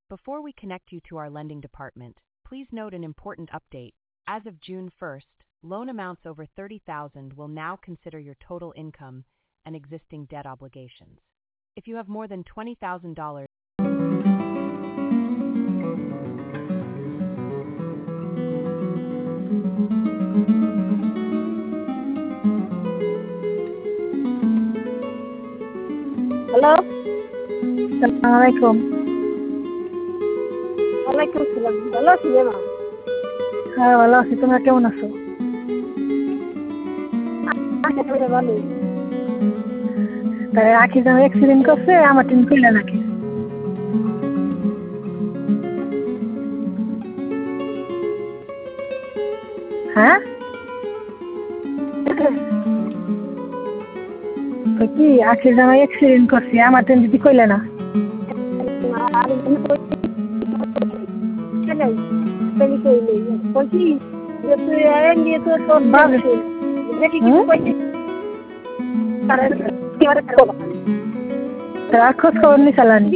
Before we connect you to our lending department, please note an important update. As of June 1st, loan amounts over $30,000 will now consider your total income and existing debt obligations. If you have more than $20,000, hello, আসসালামু আলাইকুম। ওয়ালাইকুম সালাম। ভালো আছি রে মা? হ্যাঁ ভালো আছি, তোমরা কেমন আছো? ভালো। তাই আখি যেন অ্যাক্সিডেন্ট করছে, আমার টিম কইলা নাকি? হ্যাঁ তো কি আখি যেন অ্যাক্সিডেন্ট করছে, আমার টিম দিদি কইলা না? তারা খোঁজ খবর নিয়ে চালানি।